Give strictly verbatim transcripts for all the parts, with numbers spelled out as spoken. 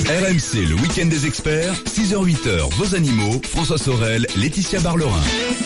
R M C, le week-end des experts, six heures huit heures, vos animaux, François Sorel, Laetitia Barlerin.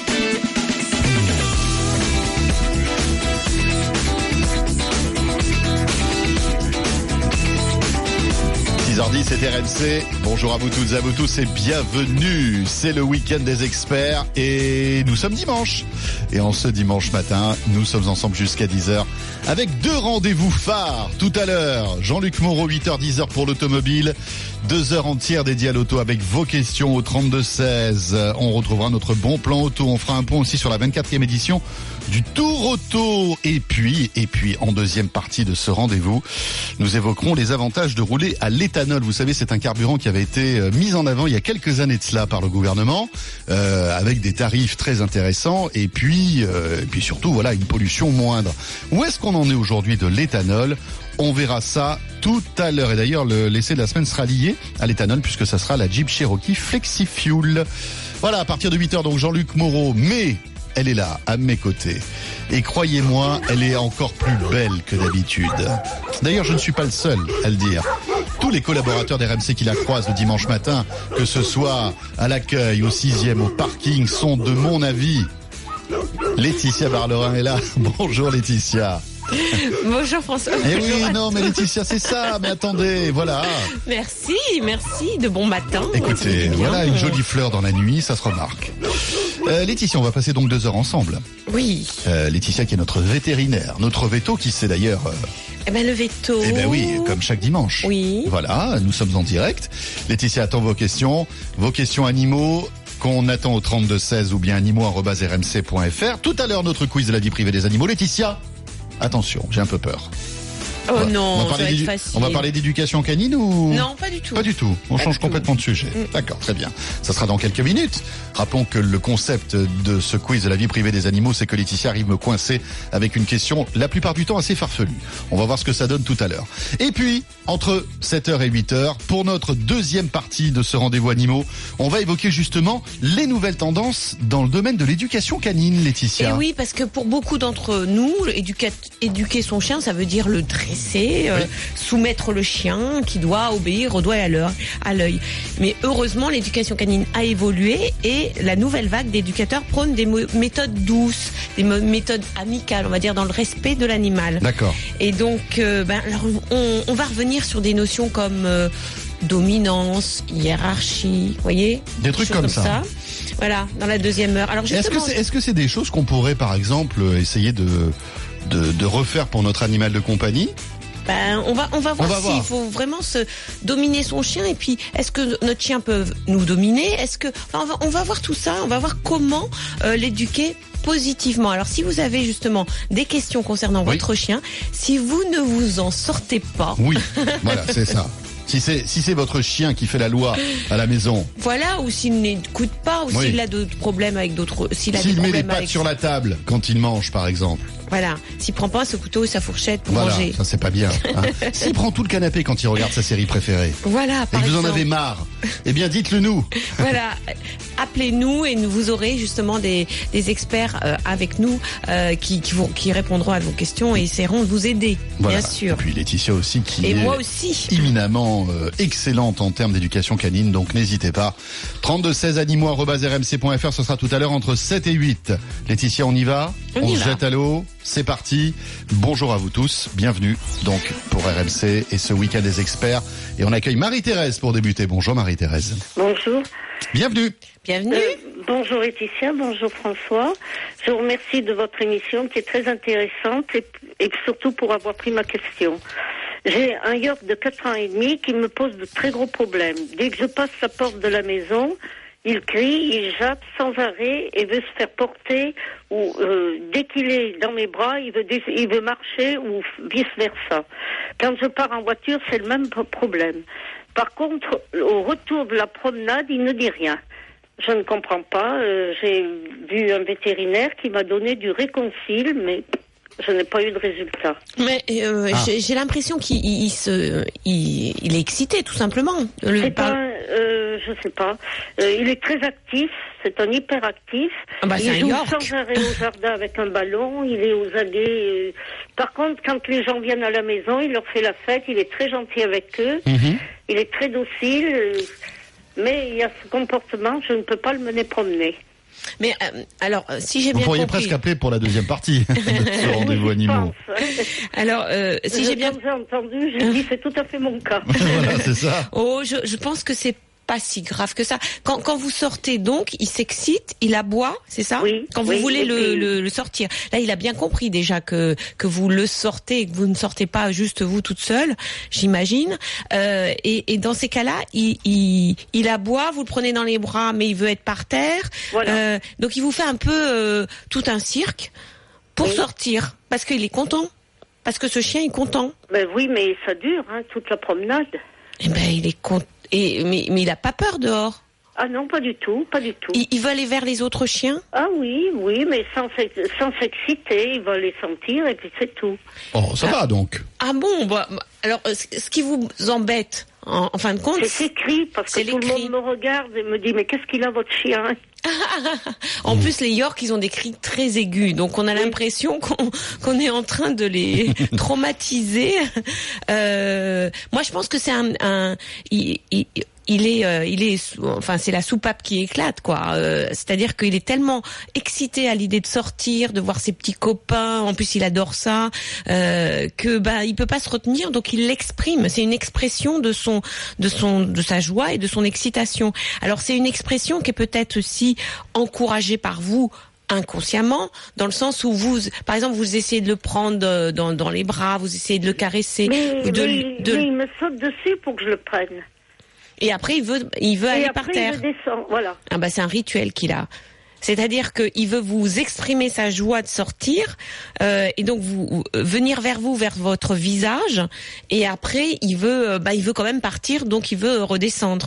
six heures dix, c'est R M C. Bonjour à vous toutes et à vous tous et bienvenue. C'est le week-end des experts et nous sommes dimanche. Et en ce dimanche matin, nous sommes ensemble jusqu'à dix heures avec deux rendez-vous phares. Tout à l'heure, Jean-Luc Moreau, huit heures dix pour l'automobile. Deux heures entières dédiées à l'auto avec vos questions au trente-deux seize. On retrouvera notre bon plan auto. On fera un point aussi sur la vingt-quatrième édition du Tour Auto. Et puis, et puis, en deuxième partie de ce rendez-vous, nous évoquerons les avantages de rouler à l'éthanol. Vous savez, c'est un carburant qui avait été mis en avant il y a quelques années de cela par le gouvernement, euh, avec des tarifs très intéressants et puis, euh, et puis surtout, voilà, une pollution moindre. Où est-ce qu'on en est aujourd'hui de l'éthanol ? On verra ça tout à l'heure. Et d'ailleurs, le l'essai de la semaine sera lié à l'éthanol puisque ça sera la Jeep Cherokee FlexiFuel. Voilà, à partir de huit heures, donc Jean-Luc Moreau. Mais elle est là, à mes côtés. Et croyez-moi, elle est encore plus belle que d'habitude. D'ailleurs, je ne suis pas le seul à le dire. Tous les collaborateurs d'R M C qui la croisent le dimanche matin, que ce soit à l'accueil, au sixième, au parking, sont de mon avis. Laetitia Barlerin est là. Bonjour Laetitia. Bonjour François. Eh oui, non, mais Laetitia, c'est ça. Mais attendez, voilà. Merci, merci. De bon matin. Écoutez, voilà une jolie fleur dans la nuit, ça se remarque. Euh, Laetitia, on va passer donc deux heures ensemble. Oui. Euh, Laetitia qui est notre vétérinaire, notre veto qui sait d'ailleurs... Euh... Eh ben le veto. Eh ben oui, comme chaque dimanche. Oui. Voilà, nous sommes en direct. Laetitia attend vos questions, vos questions animaux qu'on attend au trente-deux seize ou bien animaux arobase r m c point f r. Tout à l'heure, notre quiz de la vie privée des animaux. Laetitia, attention, j'ai un peu peur. Oh on va, non, on va ça va être facile. On va parler d'éducation canine ou... Non, pas du tout. Pas du tout. On pas change complètement tout. de sujet. Mm. D'accord, très bien. Ça sera dans quelques minutes. Rappelons que le concept de ce quiz de la vie privée des animaux, c'est que Laetitia arrive me coincer avec une question la plupart du temps assez farfelue. On va voir ce que ça donne tout à l'heure. Et puis, entre sept heures et huit heures, pour notre deuxième partie de ce rendez-vous animaux, on va évoquer justement les nouvelles tendances dans le domaine de l'éducation canine, Laetitia. Et oui, parce que pour beaucoup d'entre nous, éduquer, éduquer son chien, ça veut dire le dresser, euh, oui. soumettre le chien qui doit obéir au doigt et à l'œil. Mais heureusement, l'éducation canine a évolué et la nouvelle vague d'éducateurs prône des méthodes douces, des méthodes amicales, on va dire, dans le respect de l'animal. D'accord. Et donc, euh, ben, alors, on, on va revenir sur des notions comme euh, dominance, hiérarchie, vous voyez ? Des trucs comme, comme ça. ça. Voilà, dans la deuxième heure. Alors, est-ce que c'est, est-ce que c'est des choses qu'on pourrait, par exemple, essayer de, de, de refaire pour notre animal de compagnie ? Ben, on va, on va voir on va s'il voir. faut vraiment se dominer son chien et puis est-ce que notre chien peut nous dominer ? Est-ce que, enfin, on va, on va voir tout ça. On va voir comment euh, l'éduquer positivement. Alors, si vous avez justement des questions concernant oui. votre chien, si vous ne vous en sortez pas, oui, voilà, c'est ça. Si c'est si c'est votre chien qui fait la loi à la maison. Voilà, ou s'il n'écoute pas, ou oui. s'il a d'autres problèmes avec d'autres, s'il a s'il des met problèmes les pattes avec... sur la table quand il mange, par exemple. Voilà, s'il prend pas ce couteau et sa fourchette pour voilà, manger. Ça c'est pas bien. Hein. S'il prend tout le canapé quand il regarde sa série préférée. Voilà. Par et que vous exemple. en avez marre. Eh bien, dites-le nous. Voilà, appelez-nous et nous vous aurez justement des des experts euh, avec nous euh, qui qui vous qui répondront à vos questions et essaieront de vous aider, voilà. bien sûr. Et puis Laetitia aussi qui et est moi aussi. éminemment euh, excellente en termes d'éducation canine, donc n'hésitez pas. trente-deux seize animaux arobase r m c point f r, ce sera tout à l'heure entre sept et huit. Laetitia, on y va ? On, on y se va. jette à l'eau. C'est parti. Bonjour à vous tous. Bienvenue donc pour R M C et ce week-end des experts. Et on accueille Marie-Thérèse pour débuter. Bonjour Marie-Thérèse. Bonjour. Bienvenue. Bienvenue. Euh, bonjour Laetitia, bonjour François. Je vous remercie de votre émission qui est très intéressante et, et surtout pour avoir pris ma question. J'ai un York de quatre ans et demi qui me pose de très gros problèmes. Dès que je passe la porte de la maison, il crie, il jappe sans arrêt et veut se faire porter ou euh, dès qu'il est dans mes bras, il veut, il veut marcher ou vice-versa. Quand je pars en voiture, c'est le même problème. Par contre, au retour de la promenade, il ne dit rien. Je ne comprends pas. Euh, j'ai vu un vétérinaire qui m'a donné du Réconcile, mais je n'ai pas eu de résultat. Mais euh, ah. j'ai, j'ai l'impression qu'il il, il se, il, il est excité, tout simplement. Le c'est par... pas, euh, je sais pas. Euh, il est très actif. C'est un hyperactif. Ah bah, c'est il un joue York. sans arrêt au jardin avec un ballon. Il est aux aguets. euh. Par contre, quand les gens viennent à la maison, il leur fait la fête. Il est très gentil avec eux. Mhm. Il est très docile. euh, Mais il y a ce comportement, je ne peux pas le mener promener. Mais euh, alors, euh, si j'ai Vous bien pourriez compris. presque appeler pour la deuxième partie de ce rendez-vous Oui, je animaux. pense, hein. Alors, euh, si Je- j'ai bien. Comme j'ai entendu, je dis c'est tout à fait mon cas. Voilà, c'est ça. Oh, je, je pense que c'est pas si grave que ça. Quand, quand vous sortez, donc, il s'excite, il aboie, c'est ça? Oui, Quand vous oui, voulez et le, puis- le, le sortir. Là, il a bien compris déjà que que vous le sortez et que vous ne sortez pas juste vous toute seule, j'imagine. Euh, et, et dans ces cas-là, il, il, il aboie, vous le prenez dans les bras, mais il veut être par terre. Voilà. Euh, donc, il vous fait un peu euh, tout un cirque pour Oui. sortir, parce qu'il est content. Parce que ce chien est content. Ben oui, mais ça dure, hein, toute la promenade. Eh ben, il est content. Et, mais, mais il a pas peur dehors. Ah non, pas du tout, pas du tout. Il, il veut aller vers les autres chiens. Ah oui, oui, mais sans s'ex- sans s'exciter, il va les sentir et puis c'est tout. Oh, ça va donc. Ah bon, bah, alors euh, ce ce qui vous embête, en, en fin de compte, C'est écrit parce c'est que tout les le cris. monde me regarde et me dit mais qu'est-ce qu'il a votre chien? en plus les York, ils ont des cris très aigus, donc on a l'impression qu'on qu'on est en train de les traumatiser. Euh, moi, je pense que c'est un, un il, il, il est, euh, il est, sou- enfin, c'est la soupape qui éclate, quoi. Euh, c'est-à-dire qu'il est tellement excité à l'idée de sortir, de voir ses petits copains. En plus, il adore ça, euh, que bah, il peut pas se retenir, donc il l'exprime. C'est une expression de son, de son, de sa joie et de son excitation. Alors, c'est une expression qui est peut-être aussi encouragée par vous inconsciemment, dans le sens où vous, par exemple, vous essayez de le prendre dans, dans les bras, vous essayez de le caresser, Mais, ou de, mais- de- mais il me saute dessus pour que je le prenne. et après il veut, il veut Et aller après par terre. je descends, voilà. Ah bah c'est un rituel qu'il a. C'est-à-dire qu'il veut vous exprimer sa joie de sortir euh, et donc vous euh, venir vers vous, vers votre visage. Et après, il veut, euh, bah il veut quand même partir, donc il veut redescendre.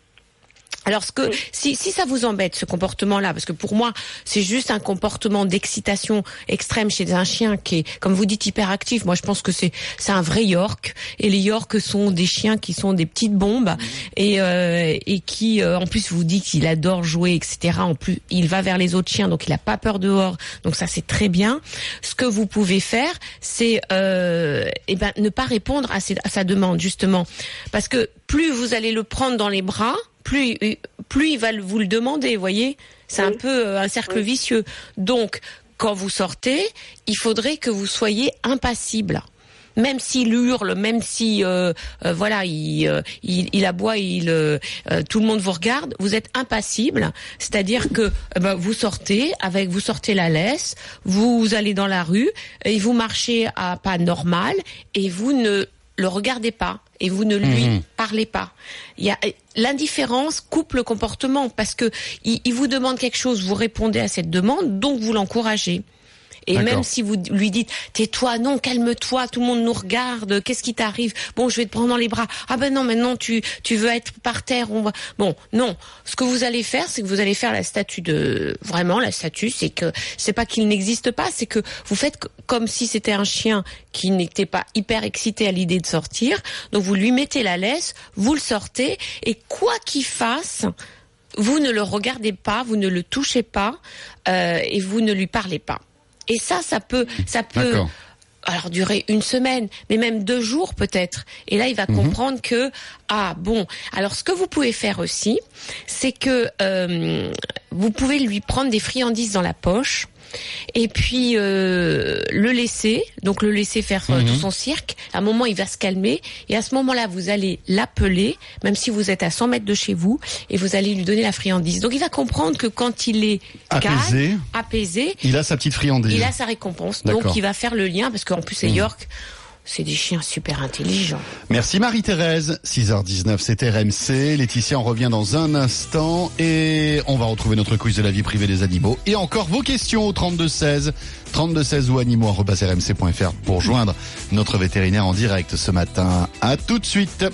Alors, ce que, si, si ça vous embête, ce comportement-là, parce que pour moi, c'est juste un comportement d'excitation extrême chez un chien qui est, comme vous dites, hyperactif. Moi, je pense que c'est, c'est un vrai York. Et les Yorks sont des chiens qui sont des petites bombes et, euh, et qui, euh, en plus, vous dites qu'il adore jouer, et cetera. En plus, il va vers les autres chiens, donc il a pas peur dehors. Donc ça, c'est très bien. Ce que vous pouvez faire, c'est, euh, eh ben, ne pas répondre à, ses, à sa demande, justement. Parce que plus vous allez le prendre dans les bras, plus plus il va vous le demander, vous voyez, c'est Oui. un peu euh, un cercle Oui. vicieux. Donc quand vous sortez, il faudrait que vous soyez impassible. Même s'il hurle, même si euh, euh, voilà, il, euh, il il aboie, il euh, euh, tout le monde vous regarde, vous êtes impassible, c'est-à-dire que euh, ben, vous sortez avec vous sortez la laisse, vous allez dans la rue et vous marchez à pas normal et vous ne le regardez pas et vous ne lui Mhm. parlez pas. Il y a l'indifférence coupe le comportement parce que il, il vous demande quelque chose, vous répondez à cette demande, donc vous l'encouragez. Et D'accord. même si vous lui dites tais-toi, non, calme-toi, tout le monde nous regarde, qu'est-ce qui t'arrive? Bon, je vais te prendre dans les bras. Ah ben non, maintenant tu tu veux être par terre, on va. Bon, non. Ce que vous allez faire, c'est que vous allez faire la statue de vraiment la statue, c'est que c'est pas qu'il n'existe pas, c'est que vous faites c- comme si c'était un chien qui n'était pas hyper excité à l'idée de sortir. Donc vous lui mettez la laisse, vous le sortez et quoi qu'il fasse, vous ne le regardez pas, vous ne le touchez pas euh, et vous ne lui parlez pas. Et ça, ça peut, ça peut, D'accord. alors durer une semaine, mais même deux jours peut-être. Et là, il va comprendre que ah bon. Alors, ce que vous pouvez faire aussi, c'est que euh, vous pouvez lui prendre des friandises dans la poche. Et puis euh, le laisser, donc le laisser faire euh, tout son cirque. À un moment, il va se calmer. Et à ce moment-là, vous allez l'appeler, même si vous êtes à cent mètres de chez vous, et vous allez lui donner la friandise. Donc il va comprendre que quand il est Apaisé. calme, apaisé, Il a sa petite friandise. il a sa récompense. D'accord. Donc il va faire le lien, parce qu'en plus, les York, c'est des chiens super intelligents. Merci Marie-Thérèse. six heures dix-neuf, c'est R M C. Laetitia, on revient dans un instant et on va retrouver notre quiz de la vie privée des animaux. Et encore vos questions au trente-deux seize. trente-deux seize ou animaux arobase r m c point f r pour joindre notre vétérinaire en direct ce matin. À tout de suite.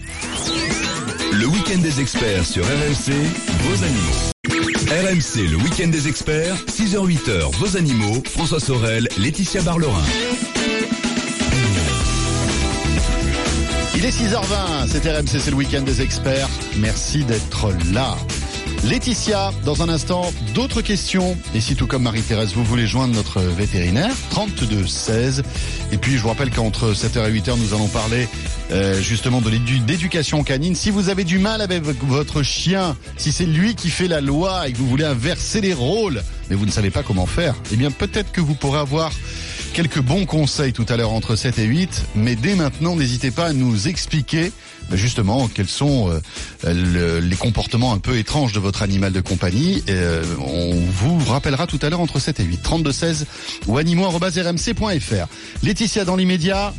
Le week-end des experts sur R M C, vos animaux. R M C, le week-end des experts, six heures huit heures, vos animaux, François Sorel, Laetitia Barlerin. Il est six heures vingt, c'est R M C, c'est le week-end des experts. Merci d'être là. Laetitia, dans un instant, d'autres questions. Et si tout comme Marie-Thérèse, vous voulez joindre notre vétérinaire, trente-deux seize. Et puis je vous rappelle qu'entre sept heures et huit heures, nous allons parler euh, justement de l'édu- d'éducation canine. Si vous avez du mal avec votre chien, si c'est lui qui fait la loi et que vous voulez inverser les rôles, mais vous ne savez pas comment faire, eh bien peut-être que vous pourrez avoir quelques bons conseils tout à l'heure entre sept et huit, mais dès maintenant, n'hésitez pas à nous expliquer justement quels sont euh, le, les comportements un peu étranges de votre animal de compagnie. Et, euh, on vous rappellera tout à l'heure entre sept et huit, trente-deux seize ou animaux arobase r m c point f r. Laetitia, dans l'immédiat,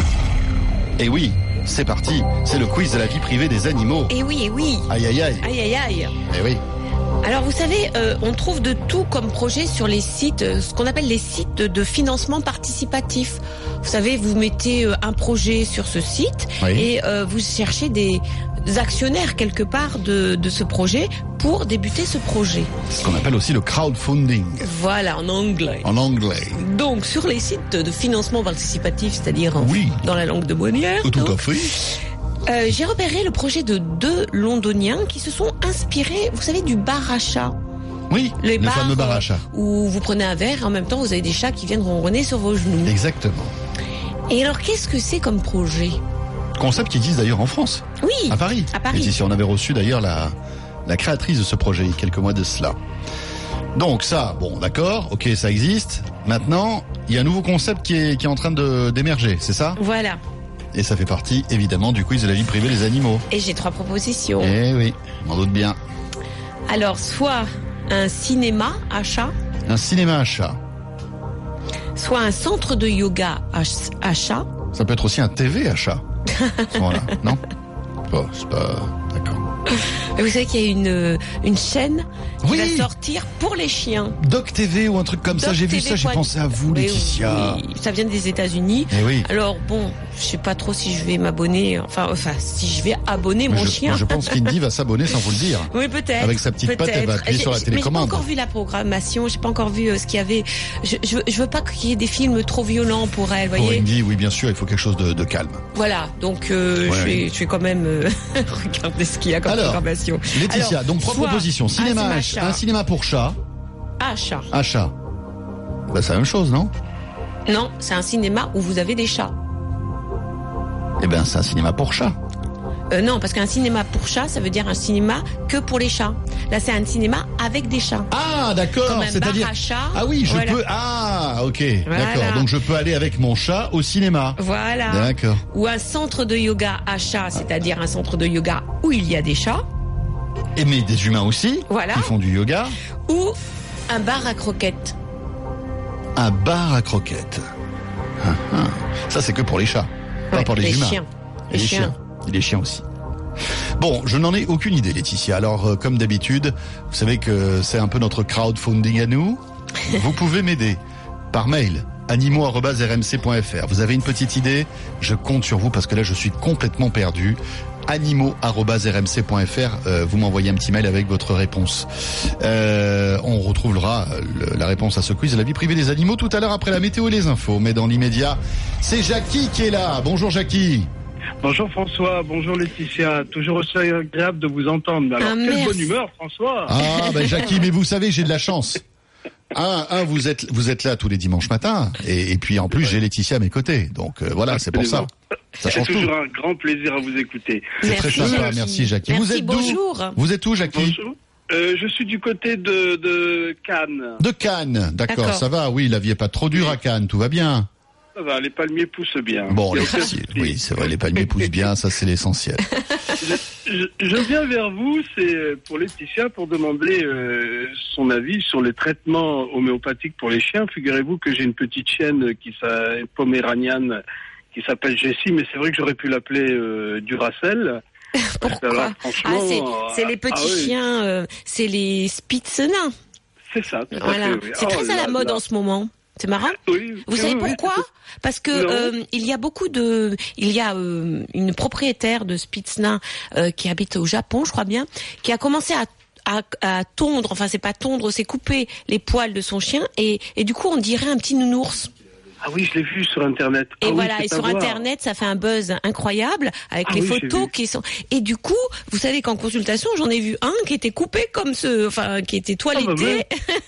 et oui, c'est parti, c'est le quiz de la vie privée des animaux. Et oui, et oui. Aïe aïe aïe. Aïe aïe aïe. Et oui. Alors vous savez, euh, on trouve de tout comme projet sur les sites, euh, ce qu'on appelle les sites de, de financement participatif. Vous savez, vous mettez euh, un projet sur ce site Oui. et euh, vous cherchez des, des actionnaires quelque part de, de ce projet pour débuter ce projet. Ce qu'on appelle aussi le crowdfunding, Voilà, en anglais. en anglais. Donc sur les sites de financement participatif, c'est-à-dire en- Oui. dans la langue de Molière, Tout donc, à fait. Euh, j'ai repéré le projet de deux londoniens qui se sont inspirés, vous savez, du bar à chat. Oui, Les le bars, fameux bar à euh, chat. Où vous prenez un verre et en même temps vous avez des chats qui viennent ronronner sur vos genoux. Exactement. Et alors qu'est-ce que c'est comme projet? Concept qui existe d'ailleurs en France, Oui, à Paris. à Paris. Et ici, on avait reçu d'ailleurs la, la créatrice de ce projet il y a quelques mois de cela. Donc ça, bon, d'accord, ok, ça existe. Maintenant, il y a un nouveau concept qui est, qui est en train de, d'émerger, c'est ça? Voilà. Et ça fait partie, évidemment, du quiz de la vie privée des animaux. Et j'ai trois propositions. Eh oui, on en doute bien. Alors, soit un cinéma à chat, Un cinéma à chat. soit un centre de yoga à, ch- à chat. Ça peut être aussi un T V à chat. Voilà, non? Bon, c'est pas... D'accord. Et vous savez qu'il y a une, une chaîne qui Oui. va sortir pour les chiens. Doc T V ou un truc comme ça, Doc j'ai vu T V ça, j'ai point- pensé à vous, Oui, Laetitia. oui, ça vient des États-Unis. Eh oui. Alors bon, je sais pas trop si je vais m'abonner, enfin, enfin, si je vais abonner Mais mon je, chien. je pense qu'Indy va s'abonner sans vous le dire. Oui, peut-être. Avec sa petite patte, elle va peut-être. appuyer sur la J'ai- télécommande. Mais j'ai pas encore vu la programmation, j'ai pas encore vu euh, ce qu'il y avait. Je, je, veux- je veux pas qu'il y ait des films trop violents pour elle, Pour voyez. Indy, oui, bien sûr, il faut quelque chose de, de calme. Voilà, donc euh, Ouais, je, vais, oui. je vais quand même euh, regarder ce qu'il y a comme Alors, programmation. Laetitia, Alors, donc trois soit propositions. un Cinéma, cinéma à- chat. un cinéma pour chat, Ah, chat. à chat. Bah, c'est la même chose, non? Non, c'est un cinéma où vous avez des chats. Eh ben, c'est un cinéma pour chat. Euh, non, parce qu'un cinéma pour chats, ça veut dire un cinéma que pour les chats. Là, c'est un cinéma avec des chats. Ah, d'accord. Comme un C'est-à-dire. bar à chat. Ah oui, je Voilà. peux. Ah, ok. Voilà. D'accord. Donc je peux aller avec mon chat au cinéma. Voilà. D'accord. Ou un centre de yoga à chats, c'est-à-dire un centre de yoga où il y a des chats. Et mais des humains aussi. Voilà. Qui font du yoga. Ou un bar à croquettes. Un bar à croquettes. Ah, ah. Ça, c'est que pour les chats. Pas Ouais, pour les, les humains. chiens. Et Les les chiens. chiens. Et les chiens aussi. Bon, je n'en ai aucune idée, Laetitia. Alors, euh, comme d'habitude, vous savez que c'est un peu notre crowdfunding à nous. Vous pouvez m'aider par mail animaux arobase r m c point f r. Vous avez une petite idée? Je compte sur vous parce que là, je suis complètement perdu. animaux arobase r m c point f r. Euh, vous m'envoyez un petit mail avec votre réponse. Euh, on retrouvera le- la réponse à ce quiz de la vie privée des animaux tout à l'heure après la météo et les infos. Mais dans l'immédiat, c'est Jackie qui est là. Bonjour Jackie. Bonjour François, bonjour Laetitia, toujours aussi agréable de vous entendre. Alors, Ah, quelle merci. bonne humeur François. Ah, ben Jackie, mais vous savez, j'ai de la chance. Un, un, vous êtes, vous êtes là tous les dimanches matins, et, et puis en plus j'ai Laetitia à mes côtés, donc euh, voilà, c'est pour ça. Ça C'est change tout. toujours un grand plaisir à vous écouter. C'est très sympa, Jackie. merci Jackie. Merci, vous êtes d'où? bonjour. Vous êtes où, Jackie? Bonjour. Euh, je suis du côté de, de Cannes. De Cannes, d'accord, D'accord. ça va. Oui, la vie est pas trop dure à Cannes, tout va bien. Ça va, les palmiers poussent bien. Bon, Il y a les aucun palmiers, souci. oui, c'est vrai, les palmiers poussent bien, ça c'est l'essentiel. Je, je viens vers vous, c'est pour Laetitia, pour demander euh, son avis sur les traitements homéopathiques pour les chiens. Figurez-vous que j'ai une petite chienne qui s'appelle poméranienne qui s'appelle Jessie, mais c'est vrai que j'aurais pu l'appeler euh, Duracell. Pourquoi? Alors, Ah, franchement, c'est, c'est euh, les petits ah oui, chiens, euh, c'est les Spitz nains. C'est ça, tout à Voilà. fait, oui. C'est Oh très à là la mode là. en ce moment. C'est marrant. Oui, Vous oui, savez oui, pourquoi? oui. Parce que Non. euh, il y a beaucoup de, il y a euh, une propriétaire de Spitznain euh, qui habite au Japon, je crois bien, qui a commencé à à, à tondre, enfin c'est pas tondre, c'est couper les poils de son chien et et du coup on dirait un petit nounours. Ah oui, je l'ai vu sur Internet. Et ah voilà, oui, et sur voir. Internet, ça fait un buzz incroyable avec ah les oui, photos qui sont. Et du coup, vous savez qu'en consultation, j'en ai vu un qui était coupé comme ce, enfin, qui était toiletté.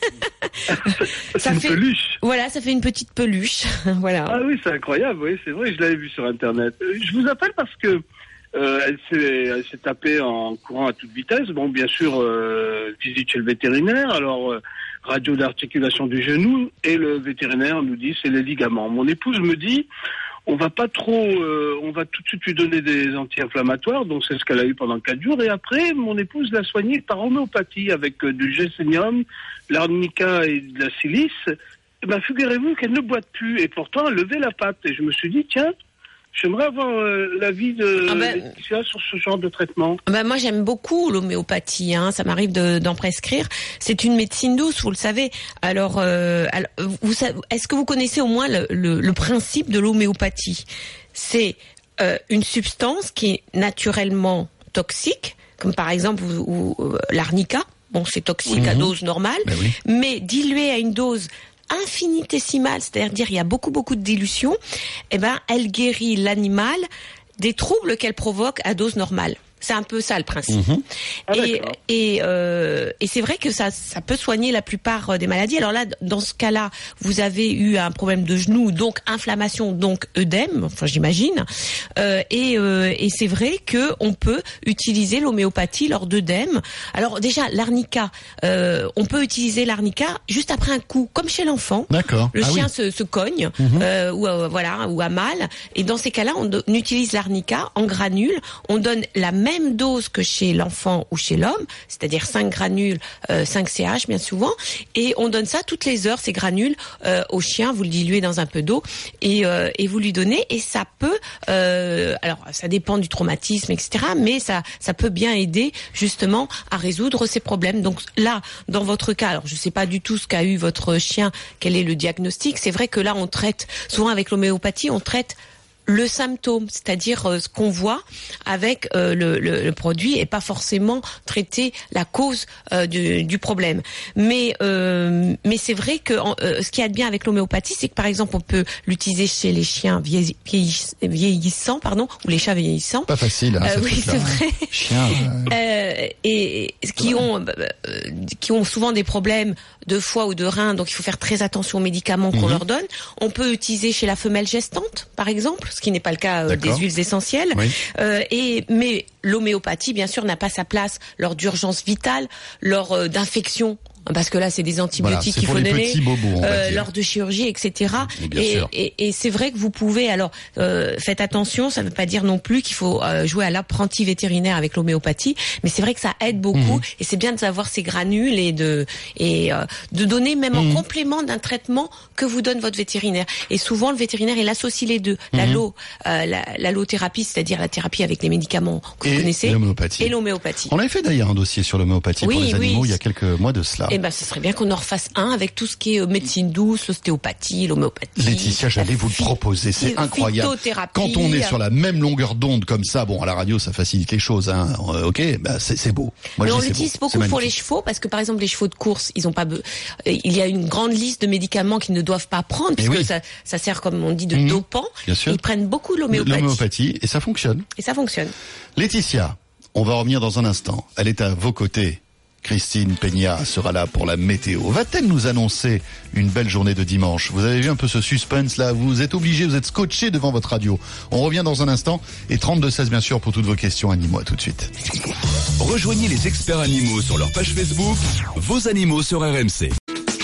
Ah bah ouais. c'est ça une fait... peluche. Voilà, ça fait une petite peluche. Voilà. Ah oui, c'est incroyable. Oui, c'est vrai, je l'avais vu sur Internet. Je vous appelle parce que euh, elle s'est, elle s'est tapée en courant à toute vitesse. Bon, bien sûr, euh, visite chez le vétérinaire. Alors. Euh, radio d'articulation du genou, et le vétérinaire nous dit c'est les ligaments. Mon épouse me dit on va pas trop, euh, on va tout de suite lui donner des anti-inflammatoires, donc c'est ce qu'elle a eu pendant quatre jours, et après mon épouse l'a soignée par homéopathie avec euh, du gésinium, l'arnica et de la silice. Et ben figurez-vous qu'elle ne boite plus, et pourtant elle levait la patte, et je me suis dit tiens, j'aimerais avoir euh, l'avis de ah ben, Laetitia sur ce genre de traitement. Ben moi, j'aime beaucoup l'homéopathie. Hein, ça m'arrive de, d'en prescrire. C'est une médecine douce, vous le savez. Alors, euh, alors vous, est-ce que vous connaissez au moins le, le, le principe de l'homéopathie ? C'est euh, une substance qui est naturellement toxique, comme par exemple ou, ou, l'arnica. Bon, c'est toxique mmh. à dose normale, ben oui. mais diluée à une dose infinitésimale, c'est-à-dire il y a beaucoup beaucoup de dilution, eh ben elle guérit l'animal des troubles qu'elle provoque à dose normale. C'est un peu ça le principe. Mmh. Ah, et et, euh, et c'est vrai que ça ça peut soigner la plupart des maladies. Alors là, dans ce cas-là, vous avez eu un problème de genou, donc inflammation, donc œdème. Enfin, j'imagine. Euh, et euh, et c'est vrai que on peut utiliser l'homéopathie lors d'œdème. Alors déjà, l'arnica, euh, on peut utiliser l'arnica juste après un coup, comme chez l'enfant. D'accord. Le ah chien oui. se, se cogne mmh. euh, ou euh, voilà ou a mal. Et dans ces cas-là, on, on utilise l'arnica en granules. On donne la même même dose que chez l'enfant ou chez l'homme, c'est-à-dire cinq granules, euh, cinq C H bien souvent, et on donne ça toutes les heures, ces granules, euh, au chien, vous le diluez dans un peu d'eau, et, euh, et vous lui donnez, et ça peut, euh, alors ça dépend du traumatisme, et cetera, mais ça, ça peut bien aider justement à résoudre ces problèmes. Donc là, dans votre cas, alors je ne sais pas du tout ce qu'a eu votre chien, quel est le diagnostic, c'est vrai que là on traite, souvent avec l'homéopathie, on traite le symptôme, c'est-à-dire euh, ce qu'on voit avec euh, le, le, le produit, et pas forcément traiter la cause euh, du, du problème. Mais euh, mais c'est vrai que euh, ce qu'il y a de bien avec l'homéopathie, c'est que par exemple on peut l'utiliser chez les chiens vieillis, vieillis, vieillissants, pardon, ou les chats vieillissants. Pas facile. Hein, euh, oui, c'est vrai. Chiens. Euh... Euh, et, et qui ont euh, qui ont souvent des problèmes de foie ou de rein, donc il faut faire très attention aux médicaments qu'on mmh. leur donne. On peut utiliser chez la femelle gestante, par exemple, ce qui n'est pas le cas euh, des huiles essentielles. Oui. Euh, et mais l'homéopathie, bien sûr, n'a pas sa place lors d'urgences vitales, lors euh, d'infections. Parce que là, c'est des antibiotiques voilà, qu'il faut donner bobos, euh, lors de chirurgie, et cetera. Et, et, et, et c'est vrai que vous pouvez. Alors, euh, faites attention. Ça ne veut pas dire non plus qu'il faut euh, jouer à l'apprenti vétérinaire avec l'homéopathie, mais c'est vrai que ça aide beaucoup. Mmh. Et c'est bien de savoir ces granules et de et euh, de donner même mmh. en complément d'un traitement que vous donne votre vétérinaire. Et souvent, le vétérinaire il associe les deux, mmh. l'allo, euh, la, l'allothérapie, c'est-à-dire la thérapie avec les médicaments que et vous connaissez, l'homéopathie. et l'homéopathie. On avait fait d'ailleurs un dossier sur l'homéopathie oui, pour les animaux oui. il y a quelques mois de cela. Eh ben, ce serait bien qu'on en refasse un avec tout ce qui est médecine douce, l'ostéopathie, l'homéopathie. Laetitia, j'allais vous le proposer, c'est incroyable. Quand on est sur la même longueur d'onde comme ça, bon, à la radio, ça facilite les choses, hein. Euh, ok, bah c'est, c'est beau. Moi, Mais je on dis, l'utilise c'est beau. beaucoup C'est pour les chevaux, parce que par exemple, les chevaux de course, ils ont pas, be... il y a une grande liste de médicaments qu'ils ne doivent pas prendre, puisque oui. ça, ça sert, comme on dit, de mmh. dopant. Bien sûr. Ils prennent beaucoup l'homéopathie. L'homéopathie, et ça fonctionne. Et ça fonctionne. Laetitia, on va revenir dans un instant. Elle est à vos côtés. Christine Peña sera là pour la météo. Va-t-elle nous annoncer une belle journée de dimanche ? Vous avez vu un peu ce suspense là ? Vous êtes obligés, vous êtes scotchés devant votre radio. On revient dans un instant. Et trente-deux seize bien sûr pour toutes vos questions animaux. À tout de suite. Rejoignez les experts animaux sur leur page Facebook. Vos animaux sur R M C.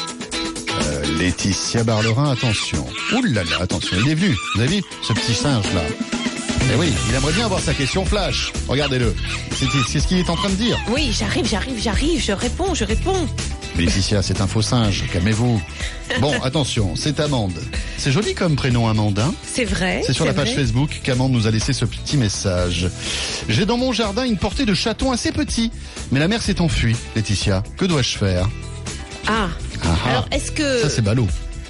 Euh, Laetitia Barlerin, attention. Ouh là là, attention. Il est venu. Vous avez vu ce petit singe là ? Eh oui, il aimerait bien avoir sa question flash. Regardez-le. C'est, c'est ce qu'il est en train de dire. Oui, j'arrive, j'arrive, j'arrive. Je réponds, je réponds. Mais Laetitia, c'est un faux singe. Calmez-vous. Bon, attention, c'est Amande. C'est joli comme prénom, Amande, hein ? C'est vrai. C'est sur c'est la page vrai. Facebook qu'Amande nous a laissé ce petit message. J'ai dans mon jardin une portée de chatons assez petits. Mais la mère s'est enfuie, Laetitia. Que dois-je faire ? Ah. Ah ah. Alors, est-ce que... Ça, c'est ballot.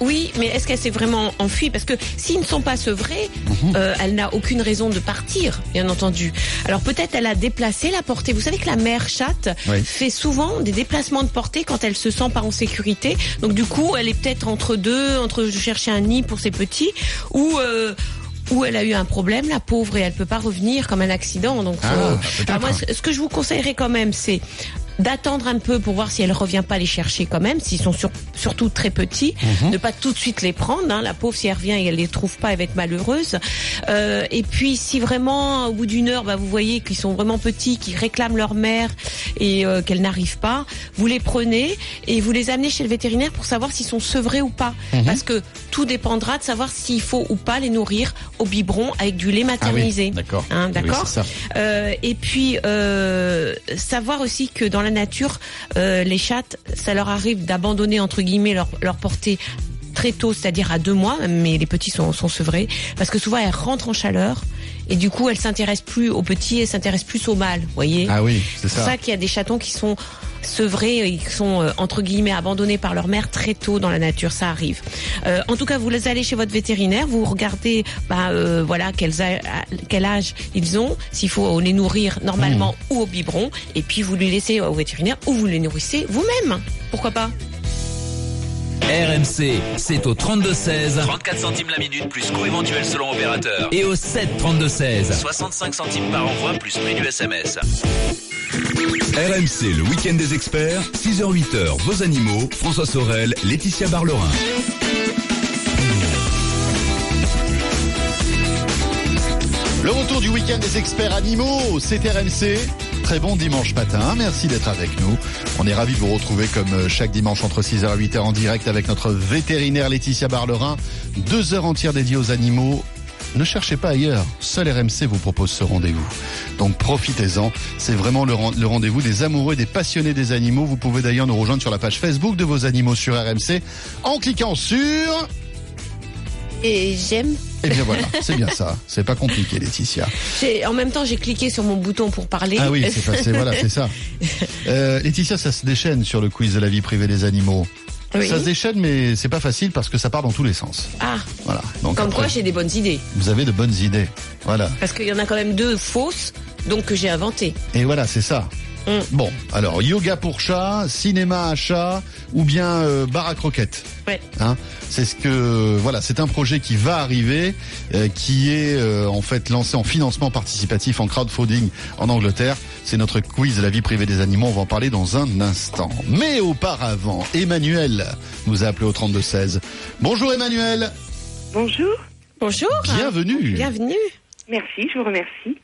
Oui, mais est-ce qu'elle s'est vraiment enfuie? Parce que s'ils ne sont pas sevrés, mmh. euh, elle n'a aucune raison de partir, bien entendu. Alors peut-être elle a déplacé la portée. Vous savez que la mère chatte oui. fait souvent des déplacements de portée quand elle se sent pas en sécurité. Donc du coup, elle est peut-être entre deux, entre chercher un nid pour ses petits, ou... Euh, où elle a eu un problème, la pauvre, et elle peut pas revenir comme un accident. Donc, ah, euh, alors moi, ce que je vous conseillerais quand même, c'est d'attendre un peu pour voir si elle revient pas les chercher quand même, s'ils sont sur, surtout très petits, mm-hmm. ne pas tout de suite les prendre. Hein. La pauvre, si elle revient et elle les trouve pas, elle va être malheureuse. Euh, et puis, si vraiment, au bout d'une heure, bah, vous voyez qu'ils sont vraiment petits, qu'ils réclament leur mère et euh, qu'elle n'arrive pas, vous les prenez et vous les amenez chez le vétérinaire pour savoir s'ils sont sevrés ou pas. Mm-hmm. Parce que tout dépendra de savoir s'il faut ou pas les nourrir au biberon avec du lait maternisé. Ah oui, d'accord. Hein, d'accord. Oui, c'est ça. Euh, et puis, euh, savoir aussi que dans la nature, euh, les chattes, ça leur arrive d'abandonner entre guillemets leur, leur portée très tôt, c'est-à-dire à deux mois, mais les petits sont, sont sevrés, parce que souvent elles rentrent en chaleur et du coup elles s'intéressent plus aux petits et s'intéressent plus aux mâles, vous voyez. Ah oui, c'est ça. C'est pour ça qu'il y a des chatons qui sont sevrés et qui sont euh, entre guillemets abandonnés par leur mère très tôt dans la nature, ça arrive. Euh, en tout cas, vous les allez chez votre vétérinaire, vous regardez bah, euh, voilà quels a, quel âge ils ont, s'il faut les nourrir normalement mmh. ou au biberon, et puis vous les laissez au vétérinaire ou vous les nourrissez vous-même. Pourquoi pas? R M C, c'est au trente-deux seize. trente-quatre centimes la minute, plus coût éventuel selon opérateur. Et au sept trente-deux seize. soixante-cinq centimes par envoi, plus prix du S M S. R M C, le week-end des experts, six heures huit heures, vos animaux, François Sorel, Laetitia Barlerin. Le retour du week-end des experts animaux, c'est R M C. Très bon dimanche matin, merci d'être avec nous. On est ravis de vous retrouver comme chaque dimanche entre six heures et huit heures en direct avec notre vétérinaire Laetitia Barlerin. Deux heures entières dédiées aux animaux. Ne cherchez pas ailleurs, seul R M C vous propose ce rendez-vous. Donc profitez-en, c'est vraiment le, le rendez-vous des amoureux et des passionnés des animaux. Vous pouvez d'ailleurs nous rejoindre sur la page Facebook de vos animaux sur R M C en cliquant sur... Et j'aime. Eh bien voilà, c'est bien ça. C'est pas compliqué, Laetitia. J'ai, en même temps, j'ai cliqué sur mon bouton pour parler. Ah oui, c'est passé, voilà, c'est ça. Euh, Laetitia, ça se déchaîne sur le quiz de la vie privée des animaux. Oui. Ça se déchaîne, mais c'est pas facile parce que ça part dans tous les sens. Ah. Voilà. Donc Comme après, quoi, j'ai des bonnes idées. Vous avez de bonnes idées. Voilà. Parce qu'il y en a quand même deux fausses, donc que j'ai inventées. Et voilà, c'est ça. Mm. Bon, alors yoga pour chat, cinéma à chat ou bien euh, bar à croquettes. Ouais. Hein, c'est ce que voilà, c'est un projet qui va arriver, euh, qui est euh, en fait lancé en financement participatif en crowdfunding en Angleterre. C'est notre quiz de la vie privée des animaux. On va en parler dans un instant. Mais auparavant, Emmanuel nous a appelé au trente-deux seize. Bonjour Emmanuel. Bonjour. Bonjour. Bienvenue. Bienvenue. Merci, je vous remercie.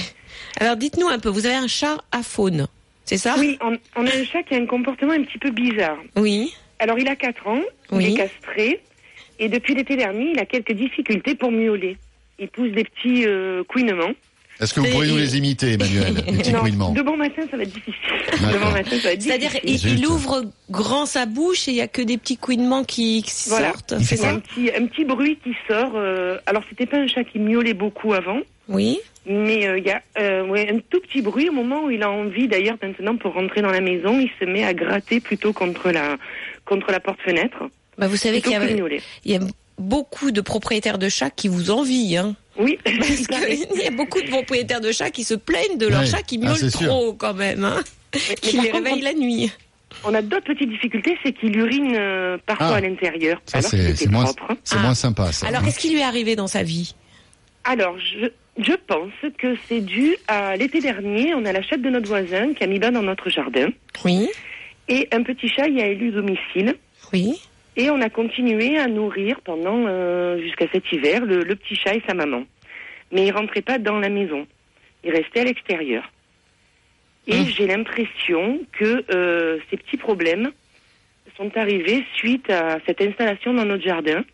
Alors dites-nous un peu, vous avez un chat à faune, c'est ça? Oui, on, on a un chat qui a un comportement un petit peu bizarre. Oui. Alors il a quatre ans, oui. Il est castré, et depuis l'été dernier, il a quelques difficultés pour miauler. Il pousse des petits euh, couinements. Est-ce que vous pourriez nous les imiter, Emmanuel, les petits non, couinements? De bon matin, ça va être difficile. De bon matin, ça va être C'est-à-dire, difficile. il, il ouvre grand sa bouche et il n'y a que des petits couinements qui, qui voilà. sortent. C'est ça. Un petit, un petit bruit qui sort. Euh, alors, c'était pas un chat qui miaulait beaucoup avant. Oui. Mais il euh, y a euh, ouais, un tout petit bruit au moment où il a envie, d'ailleurs, maintenant, pour rentrer dans la maison, il se met à gratter plutôt contre la, contre la porte-fenêtre. Bah, vous savez qu'il y a, il y a beaucoup de propriétaires de chats qui vous envient, hein. Oui. Parce qu'il y a beaucoup de propriétaires de chats qui se plaignent de leur ouais. chat qui miaule ah, trop, sûr. Quand même, hein. Mais, qui mais les réveille contre, la nuit. On a d'autres petites difficultés, c'est qu'il urine euh, parfois ah. à l'intérieur. Ça, alors c'est, c'est, moins, c'est ah. moins sympa, ça. Alors, qu'est-ce qui lui est arrivé dans sa vie? Alors, je, je pense que c'est dû à l'été dernier, on a la chatte de notre voisin qui a mis bas dans notre jardin. Oui. Et un petit chat y a élu domicile. Oui. Et on a continué à nourrir pendant, euh, jusqu'à cet hiver, le, le petit chat et sa maman. Mais il rentrait pas dans la maison. Il restait à l'extérieur. Et mmh. j'ai l'impression que euh, ces petits problèmes sont arrivés suite à cette installation dans notre jardin.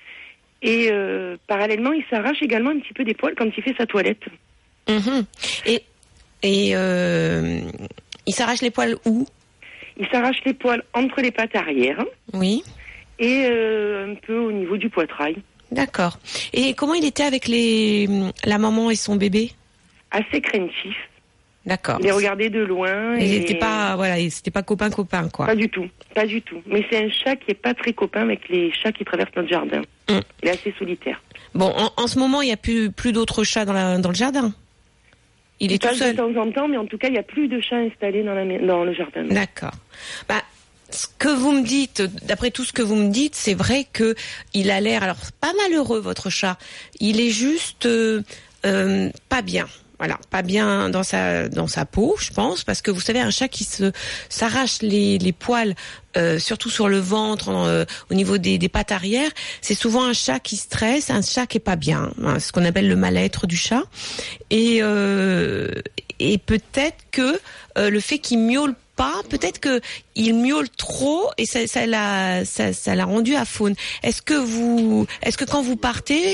Et euh, parallèlement, il s'arrache également un petit peu des poils quand il fait sa toilette. Mmh. Et, et euh, il s'arrache les poils où? Il s'arrache les poils entre les pattes arrière. Oui. Et euh, un peu au niveau du poitrail. D'accord. Et comment il était avec les la maman et son bébé? Assez craintif. D'accord. Il les regardait de loin. Il et... n'était pas, voilà, c'était pas copain-copain, quoi. Pas du tout, pas du tout. Mais c'est un chat qui est pas très copain avec les chats qui traversent notre jardin. Mm. Il est assez solitaire. Bon, en, en ce moment, il n'y a plus, plus d'autres chats dans, la, dans le jardin. Il, il est tout seul. De temps en temps, mais en tout cas, il n'y a plus de chats installés dans, la, dans le jardin. D'accord. Bah, ce que vous me dites, d'après tout ce que vous me dites, c'est vrai que il a l'air, alors pas malheureux, votre chat. Il est juste euh, euh, pas bien. Voilà, pas bien dans sa dans sa peau, je pense, parce que vous savez, un chat qui se s'arrache les les poils, euh, surtout sur le ventre, en, euh, au niveau des des pattes arrière, c'est souvent un chat qui stresse, un chat qui est pas bien, hein, ce qu'on appelle le mal-être du chat. Et euh, et peut-être que euh, le fait qu'il miaule pas, peut-être que il miaule trop et ça ça l'a ça ça l'a rendu aphone. Est-ce que vous est-ce que quand vous partez